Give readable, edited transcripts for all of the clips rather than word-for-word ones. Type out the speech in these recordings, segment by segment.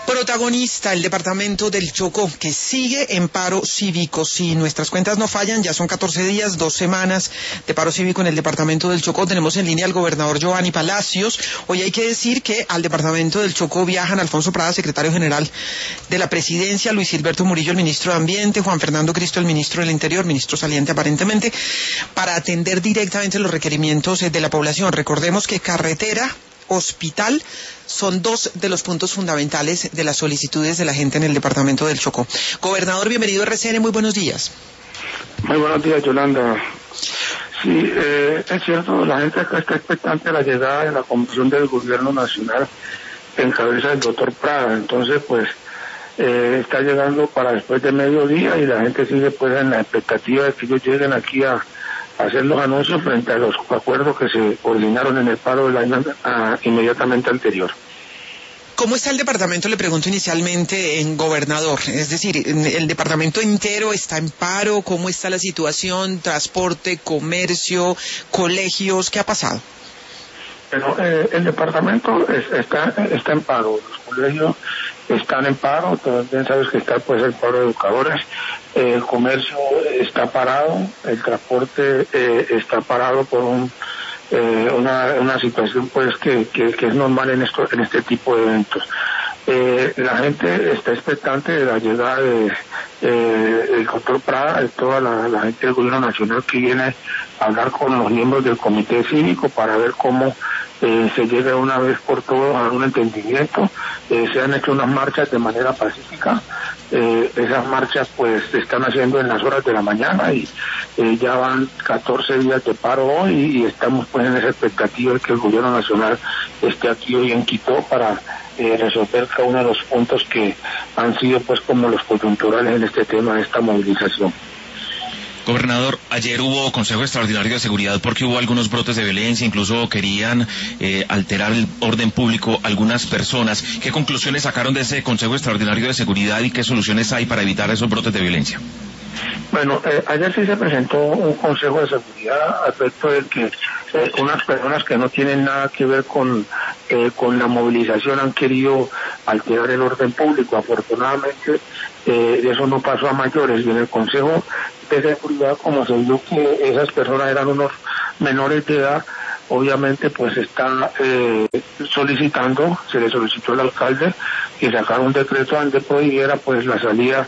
Protagonista el departamento del Chocó, que sigue en paro cívico. Si nuestras cuentas no fallan, ya son 14 días, 2 semanas de paro cívico en el departamento del Chocó. Tenemos en línea al gobernador Giovanni Palacios. Hoy hay que decir que al departamento del Chocó viajan Alfonso Prada, secretario general de la presidencia, Luis Gilberto Murillo, el ministro de Ambiente, Juan Fernando Cristo, el ministro del Interior, ministro saliente aparentemente, para atender directamente los requerimientos de la población. Recordemos que carretera, hospital, son dos de los puntos fundamentales de las solicitudes de la gente en el departamento del Chocó. Gobernador, bienvenido a RCN, muy buenos días. Muy buenos días, Yolanda. Sí, es cierto, la gente acá está expectante a la llegada de la Comisión del Gobierno Nacional en cabeza del doctor Prada. Entonces, pues, está llegando para después de mediodía y la gente sigue pues en la expectativa de que ellos lleguen aquí a hacer los anuncios frente a los acuerdos que se coordinaron en el paro del año inmediatamente anterior. ¿Cómo está el departamento? Le pregunto inicialmente, gobernador. Es decir, ¿el departamento entero está en paro? ¿Cómo está la situación? ¿Transporte, comercio, colegios? ¿Qué ha pasado? Bueno, el departamento está en paro. Los colegios están en paro. También sabes que está pues el paro de educadores. El comercio está parado. El transporte está parado por una situación pues que es normal en este tipo de eventos. La gente está expectante de la llegada del doctor Prada, de toda la gente del gobierno nacional que viene a hablar con los miembros del comité cívico para ver cómo se llega una vez por todas a un entendimiento. Se han hecho unas marchas de manera pacífica. Esas marchas pues se están haciendo en las horas de la mañana y ya van 14 días de paro hoy y estamos pues en esa expectativa de que el gobierno nacional esté aquí hoy en Quito para resolver cada uno de los puntos que han sido pues como los coyunturales en este tema de esta movilización. Gobernador, ayer hubo Consejo Extraordinario de Seguridad porque hubo algunos brotes de violencia, incluso querían alterar el orden público algunas personas. ¿Qué conclusiones sacaron de ese Consejo Extraordinario de Seguridad y qué soluciones hay para evitar esos brotes de violencia? Bueno, ayer sí se presentó un Consejo de Seguridad al respecto de que unas personas que no tienen nada que ver con la movilización han querido alterar el orden público. Afortunadamente, eso no pasó a mayores y en el Consejo de Seguridad, como se vio que esas personas eran unos menores de edad, obviamente pues está se le solicitó al alcalde que sacara un decreto donde prohibiera pues la salida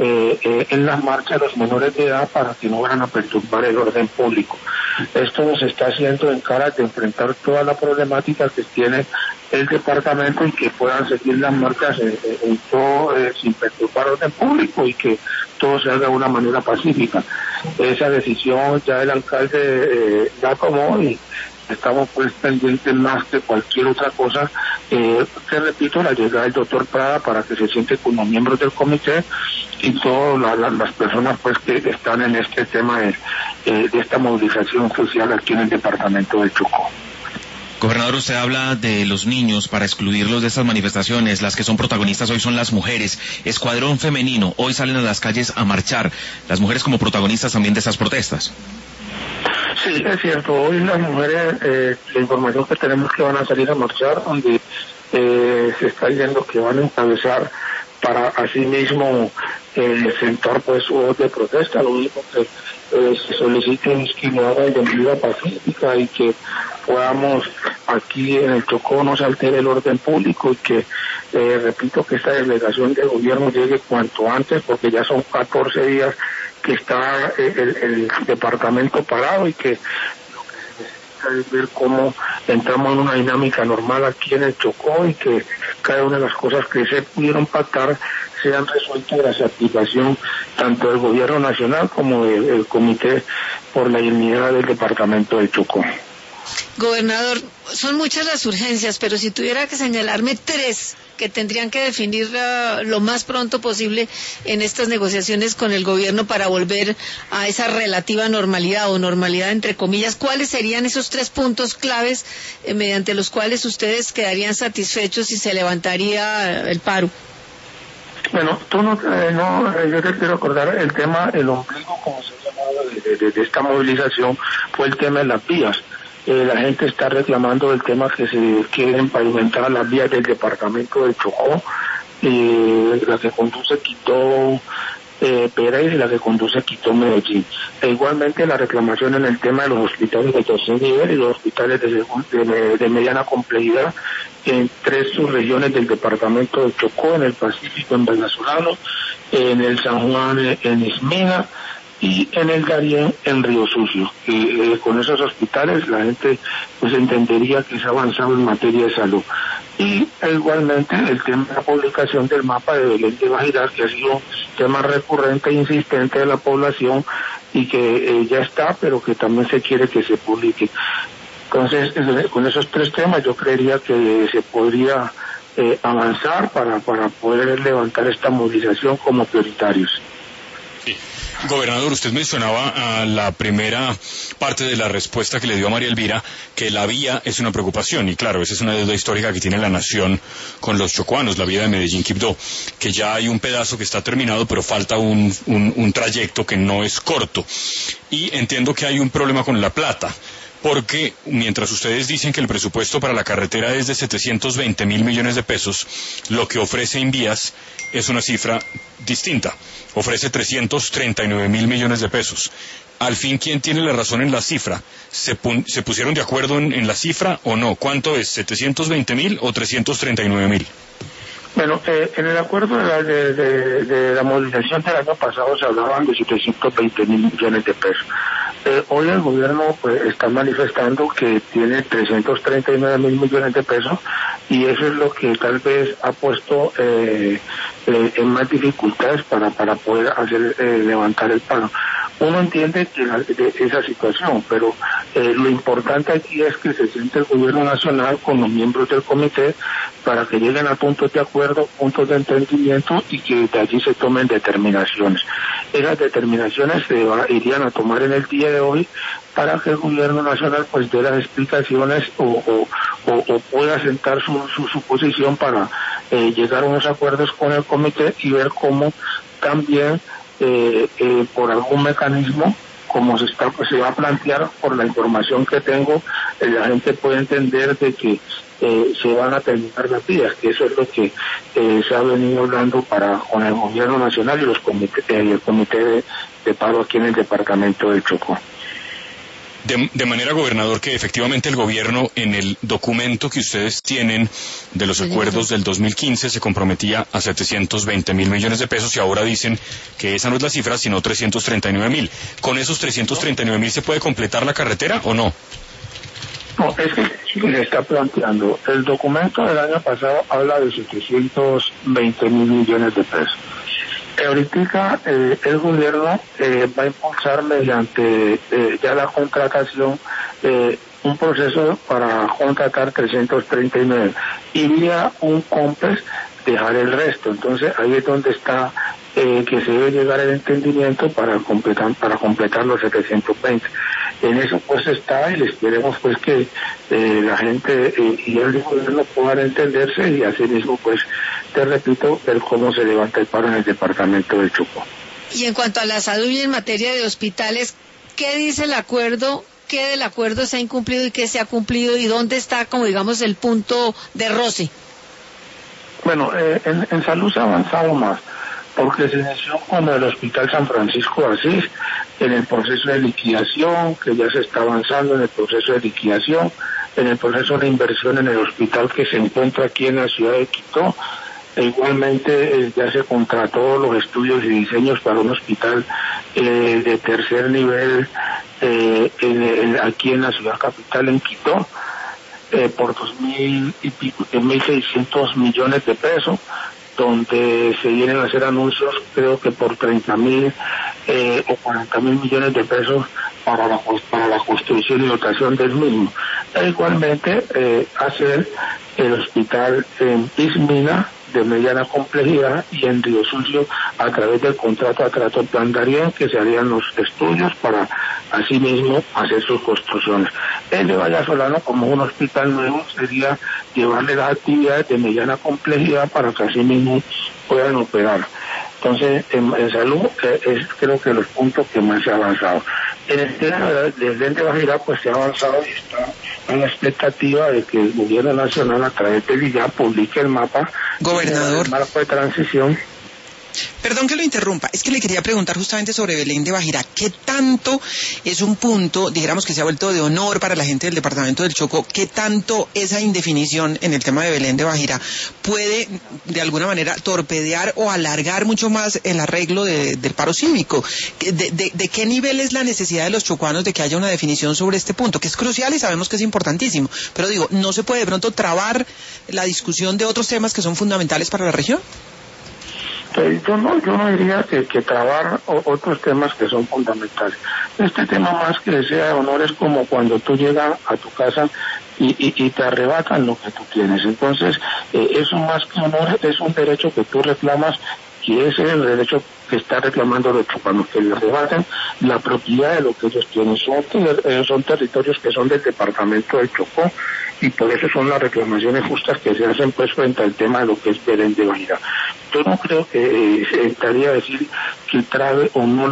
en las marchas de los menores de edad para que no vayan a perturbar el orden público. Esto se está haciendo en cara de enfrentar toda la problemática que tiene el departamento y que puedan seguir las marchas en todo sin perturbar el orden público y que todo se haga de una manera pacífica. Esa decisión ya el alcalde la tomó y estamos pues pendientes más que cualquier otra cosa, que repito, la llegada del doctor Prada para que se siente con los miembros del comité y todas las personas pues que están en este tema de esta movilización social aquí en el departamento del Chocó. Gobernador, usted habla de los niños para excluirlos de estas manifestaciones. Las que son protagonistas hoy son las mujeres. Escuadrón femenino, hoy salen a las calles a marchar. Las mujeres como protagonistas también de estas protestas. Sí, es cierto. Hoy las mujeres, la información que tenemos que van a salir a marchar, donde se está diciendo que van a encabezar para así mismo sentar pues su voz de protesta. Lo único que se solicita es que no haga de manera pacífica y que podamos aquí en el Chocó no se altere el orden público y que repito que esta delegación de gobierno llegue cuanto antes porque ya son 14 días que está el departamento parado y que lo que se necesita es ver cómo entramos en una dinámica normal aquí en el Chocó y que cada una de las cosas que se pudieron pactar sean resueltas gracias a la aplicación tanto del gobierno nacional como del comité por la dignidad del departamento del Chocó. Gobernador, son muchas las urgencias, pero si tuviera que señalarme 3 que tendrían que definir lo más pronto posible en estas negociaciones con el gobierno para volver a esa relativa normalidad o normalidad entre comillas, ¿cuáles serían esos 3 puntos claves mediante los cuales ustedes quedarían satisfechos y se levantaría el paro? Bueno, yo te quiero acordar el tema, el ombligo, como se llama de esta movilización, fue el tema de las vías. La gente está reclamando el tema que se quieren pavimentar las vías del departamento del Chocó la que conduce Quito Pereira y la que conduce Quito Medellín. E igualmente la reclamación en el tema de los hospitales de tercer nivel y los hospitales de mediana complejidad en 3 subregiones del departamento de Chocó, en el Pacífico, en Venezolano, en el San Juan, en Ismina, y en el Darién, en Río Sucio. Con esos hospitales la gente pues entendería que se ha avanzado en materia de salud. Y igualmente el tema de la publicación del mapa de Belén de Bajirá, que ha sido un tema recurrente e insistente de la población y que ya está, pero que también se quiere que se publique. Entonces, con esos 3 temas yo creería que se podría avanzar para poder levantar esta movilización como prioritarios. Sí. Gobernador, usted mencionaba a la primera parte de la respuesta que le dio a María Elvira, que la vía es una preocupación, y claro, esa es una deuda histórica que tiene la nación con los chocuanos, la vía de Medellín-Quibdó, que ya hay un pedazo que está terminado, pero falta un trayecto que no es corto, y entiendo que hay un problema con La Plata, porque mientras ustedes dicen que el presupuesto para la carretera es de 720 mil millones de pesos, lo que ofrece Invías es una cifra distinta, ofrece 339 mil millones de pesos. Al fin, ¿quién tiene la razón en la cifra? ¿Se pusieron de acuerdo en la cifra o no? ¿Cuánto es? ¿720 mil o 339 mil? Bueno, en el acuerdo de la movilización del año pasado se hablaban de 720 mil millones de pesos. Hoy el gobierno pues está manifestando que tiene 339 mil millones de pesos, y eso es lo que tal vez ha puesto en más dificultades para poder hacer levantar el paro. Uno entiende que esa situación, pero lo importante aquí es que se siente el gobierno nacional con los miembros del comité para que lleguen a puntos de acuerdo, puntos de entendimiento, y que de allí se tomen determinaciones. Esas determinaciones se irían a tomar en el día de hoy para que el gobierno nacional pues dé las explicaciones o pueda sentar su posición para llegar a unos acuerdos con el comité y ver cómo también por algún mecanismo, como se va a plantear por la información que tengo, la gente puede entender de que se van a terminar las vías, que eso es lo que se ha venido hablando con el gobierno nacional y el comité de paro aquí en el departamento de Chocó. De manera, gobernador, que efectivamente el gobierno en el documento que ustedes tienen de los acuerdos del 2015 se comprometía a 720 mil millones de pesos, y ahora dicen que esa no es la cifra, sino 339 mil. ¿Con esos 339 mil se puede completar la carretera o no? No, es que le está planteando. El documento del año pasado habla de 720 mil millones de pesos. Ahorita el gobierno va a impulsar mediante ya la contratación un proceso para contratar 339 y vía un COMPES dejar el resto. Entonces ahí es donde está que se debe llegar al entendimiento para completar los 720. En eso pues está, y esperemos pues que la gente y el gobierno puedan entenderse, y así mismo pues te repito, ver cómo se levanta el paro en el departamento de Chocó. Y en cuanto a la salud y en materia de hospitales, ¿qué dice el acuerdo? ¿Qué del acuerdo se ha incumplido y qué se ha cumplido? ¿Y dónde está, como digamos, el punto de roce? Bueno, en salud se ha avanzado más, porque se inició con el Hospital San Francisco de Asís en el proceso de liquidación, que ya se está avanzando en el proceso de liquidación, en el proceso de inversión en el hospital que se encuentra aquí en la ciudad de Quito. Igualmente ya se contrató los estudios y diseños para un hospital de tercer nivel aquí en la ciudad capital, en Quito, por 2.600 millones de pesos, donde se vienen a hacer anuncios, creo que por 30.000 o 40.000 millones de pesos para la construcción y dotación del mismo. Igualmente hacer el hospital en Ismina de mediana complejidad y en Río Sucio a través del contrato a trato Plan Darién, que se harían los estudios para asimismo hacer sus construcciones. El de Vallasolano, como un hospital nuevo, sería llevarle las actividades de mediana complejidad para que asimismo puedan operar. Entonces, en salud es creo que los puntos que más se ha avanzado. En el tema del Belén de Bajirá, pues se ha avanzado y está la expectativa de que el gobierno nacional a través del IGA publique el mapa, gobernador, el marco de transición. Perdón que lo interrumpa, es que le quería preguntar justamente sobre Belén de Bajirá. ¿Qué tanto es un punto, dijéramos que se ha vuelto de honor para la gente del departamento del Chocó, qué tanto esa indefinición en el tema de Belén de Bajirá puede de alguna manera torpedear o alargar mucho más el arreglo del paro cívico? ¿De qué nivel es la necesidad de los chocuanos de que haya una definición sobre este punto, que es crucial y sabemos que es importantísimo? Pero digo, ¿no se puede de pronto trabar la discusión de otros temas que son fundamentales para la región? Yo no diría que trabar otros temas que son fundamentales. Este tema más que sea de honor es como cuando tú llegas a tu casa y te arrebatan lo que tú tienes. Entonces, eso más que honor es un derecho que tú reclamas, que ese es el derecho que está reclamando los chocuanos, que le arrebaten la propiedad de lo que ellos tienen. Son territorios que son del departamento del Chocó, y por eso son las reclamaciones justas que se hacen pues frente al tema de lo que es Belén de Bajirá. Yo no creo que se estaría a decir que trabe o no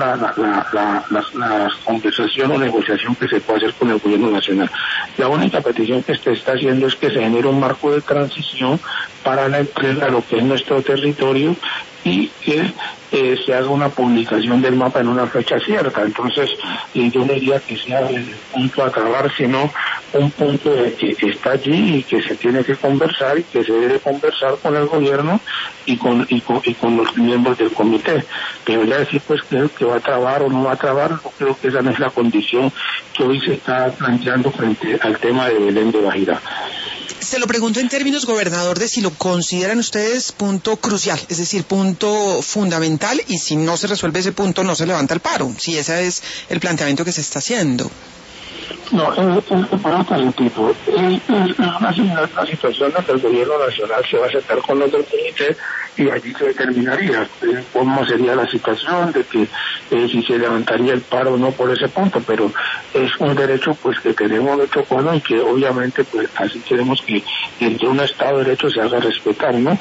la conversación o negociación que se puede hacer con el gobierno nacional. La única petición que se está haciendo es que se genere un marco de transición para la entrega de lo que es nuestro territorio y que se haga una publicación del mapa en una fecha cierta. Entonces, yo no diría que sea el punto a acabar, sino un punto de que está allí y que se tiene que conversar y que se debe conversar con el gobierno y con los miembros del comité. Pero ya decir pues que va a trabar o no va a trabar, yo creo que esa no es la condición que hoy se está planteando frente al tema de Belén de Bajirá. Se lo pregunto en términos, gobernador, de si lo consideran ustedes punto crucial, es decir, punto fundamental, y si no se resuelve ese punto no se levanta el paro, si ese es el planteamiento que se está haciendo. No, por otro tipo, es una situación donde el gobierno nacional se va a sentar con los del comité y allí se determinaría cómo sería la situación de que si se levantaría el paro o no por ese punto, pero es un derecho pues que tenemos de Chocó y que obviamente pues así queremos que entre un Estado de Derecho se haga respetar, ¿no?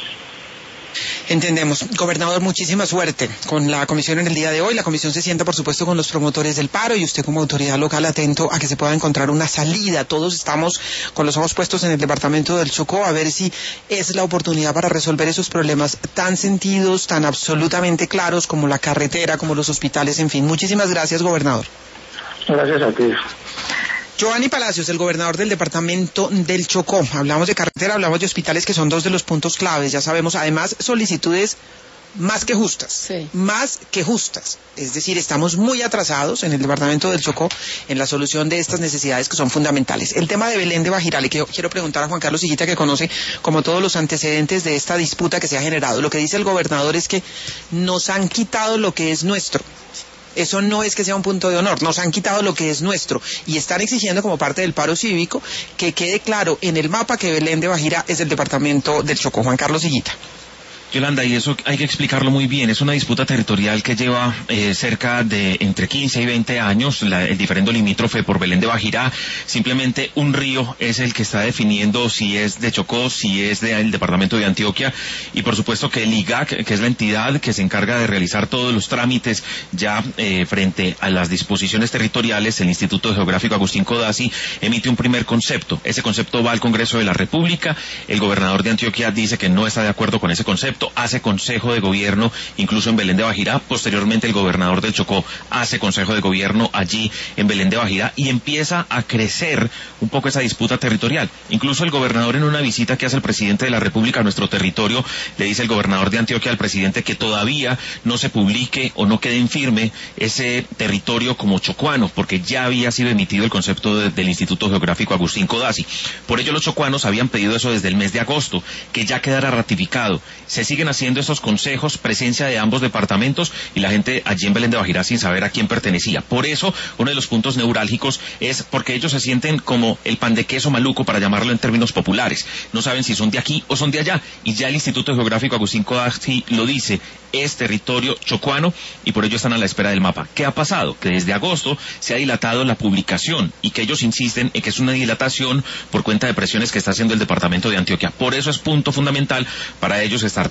Entendemos. Gobernador, muchísima suerte con la comisión en el día de hoy. La comisión se sienta, por supuesto, con los promotores del paro y usted como autoridad local atento a que se pueda encontrar una salida. Todos estamos con los ojos puestos en el departamento del Chocó a ver si es la oportunidad para resolver esos problemas tan sentidos, tan absolutamente claros como la carretera, como los hospitales, en fin. Muchísimas gracias, gobernador. Gracias a ti. Giovanni Palacios, el gobernador del departamento del Chocó. Hablamos de carretera, hablamos de hospitales, que son dos de los puntos claves, ya sabemos. Además, solicitudes más que justas, sí. Más que justas. Es decir, estamos muy atrasados en el departamento del Chocó en la solución de estas necesidades que son fundamentales. El tema de Belén de Bajirá, le quiero preguntar a Juan Carlos Higuita, que conoce como todos los antecedentes de esta disputa que se ha generado. Lo que dice el gobernador es que nos han quitado lo que es nuestro. Eso no es que sea un punto de honor, nos han quitado lo que es nuestro y están exigiendo como parte del paro cívico que quede claro en el mapa que Belén de Bajirá es del departamento del Chocó. Juan Carlos Higuita. Yolanda, y eso hay que explicarlo muy bien, es una disputa territorial que lleva cerca de entre 15 y 20 años, el diferendo limítrofe por Belén de Bajirá. Simplemente un río es el que está definiendo si es de Chocó, si es del departamento de Antioquia, y por supuesto que el IGAC, que es la entidad que se encarga de realizar todos los trámites ya frente a las disposiciones territoriales, el Instituto Geográfico Agustín Codazzi emite un primer concepto. Ese concepto va al Congreso de la República, el gobernador de Antioquia dice que no está de acuerdo con ese concepto, hace consejo de gobierno incluso en Belén de Bajirá. Posteriormente el gobernador del Chocó hace consejo de gobierno allí en Belén de Bajirá y empieza a crecer un poco esa disputa territorial. Incluso el gobernador, en una visita que hace el presidente de la República a nuestro territorio, le dice el gobernador de Antioquia al presidente que todavía no se publique o no quede en firme ese territorio como chocuano, porque ya había sido emitido el concepto del Instituto Geográfico Agustín Codazzi. Por ello los chocuanos habían pedido eso desde el mes de agosto, que ya quedara ratificado. Se siguen haciendo estos consejos, presencia de ambos departamentos y la gente allí en Belén de Bajirá sin saber a quién pertenecía. Por eso, uno de los puntos neurálgicos es porque ellos se sienten como el pan de queso maluco, para llamarlo en términos populares. No saben si son de aquí o son de allá. Y ya el Instituto Geográfico Agustín Codazzi lo dice, es territorio chocuano, y por ello están a la espera del mapa. ¿Qué ha pasado? Que desde agosto se ha dilatado la publicación y que ellos insisten en que es una dilatación por cuenta de presiones que está haciendo el departamento de Antioquia. Por eso es punto fundamental para ellos estar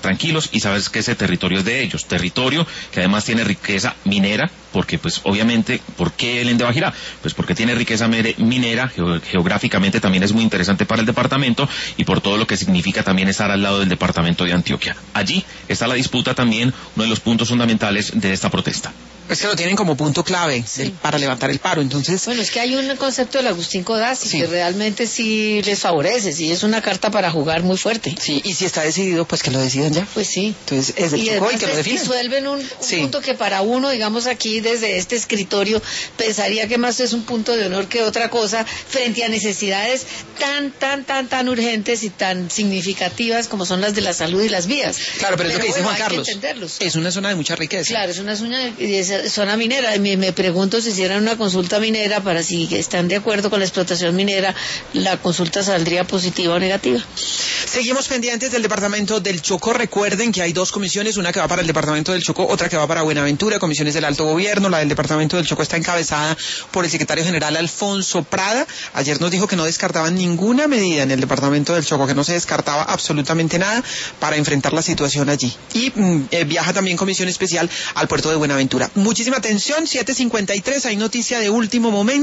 tranquilos y sabes que ese territorio es de ellos, territorio que además tiene riqueza minera, porque pues obviamente, ¿por qué el Ende Bajirá? Pues porque tiene riqueza minera, geográficamente también es muy interesante para el departamento y por todo lo que significa también estar al lado del departamento de Antioquia. Allí está la disputa también, uno de los puntos fundamentales de esta protesta. Es que lo tienen como punto clave para levantar el paro, entonces... Bueno, es que hay un concepto del Agustín Codazzi que realmente sí les favorece, sí es una carta para jugar muy fuerte. Sí, y si está decidido, pues que lo decidan ya. Pues sí. Entonces es del Chocó y que lo definan. Disuelven un punto que para uno, digamos aquí desde este escritorio, pensaría que más es un punto de honor que otra cosa, frente a necesidades tan urgentes y tan significativas como son las de la salud y las vías. Claro, pero es lo que dice Juan Carlos. Es una zona de mucha riqueza. Claro, es una zona minera. Me pregunto si hicieran una consulta minera para si están de acuerdo con la explotación minera, la consulta saldría positiva o negativa. Seguimos pendientes del departamento del Chocó. Recuerden que hay dos comisiones, una que va para el departamento del Chocó, otra que va para Buenaventura, comisiones del alto gobierno. La del departamento del Chocó está encabezada por el secretario general Alfonso Prada. Ayer nos dijo que no descartaban ninguna medida en el departamento del Chocó, que no se descartaba absolutamente nada para enfrentar la situación allí. Y viaja también comisión especial al puerto de Buenaventura. Muchísima atención, 7:53, hay noticia de último momento.